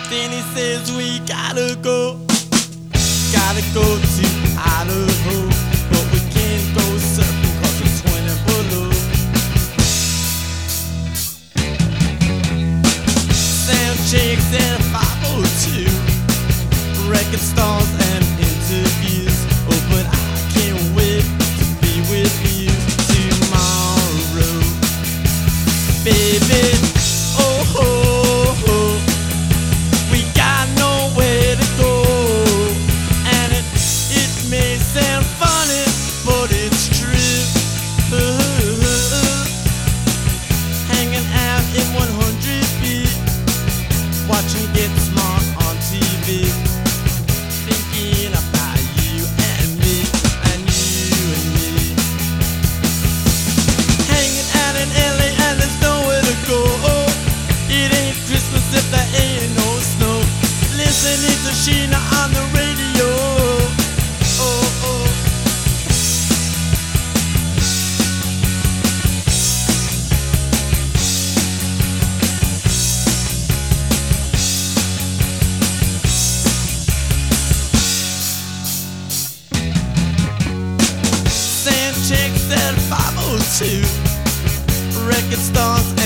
Then he says we gotta go to Idaho, but we can't go surfing 'cause it's 20 below. Sound checks at 5:02, record stars and interviews. Oh, but I can't wait to be with you tomorrow, baby. Oh, ho, ho. We got nowhere to go, and it may sound funny, but it's true. Hanging out in 100 feet, watching Get Smart on TV, thinking about you and me, and you and me. Hanging out in LA and there's nowhere to go. It ain't Christmas if there ain't no snow. Listening to Sheena on the radio. Oh, oh. Sound checks at 5:02, record stars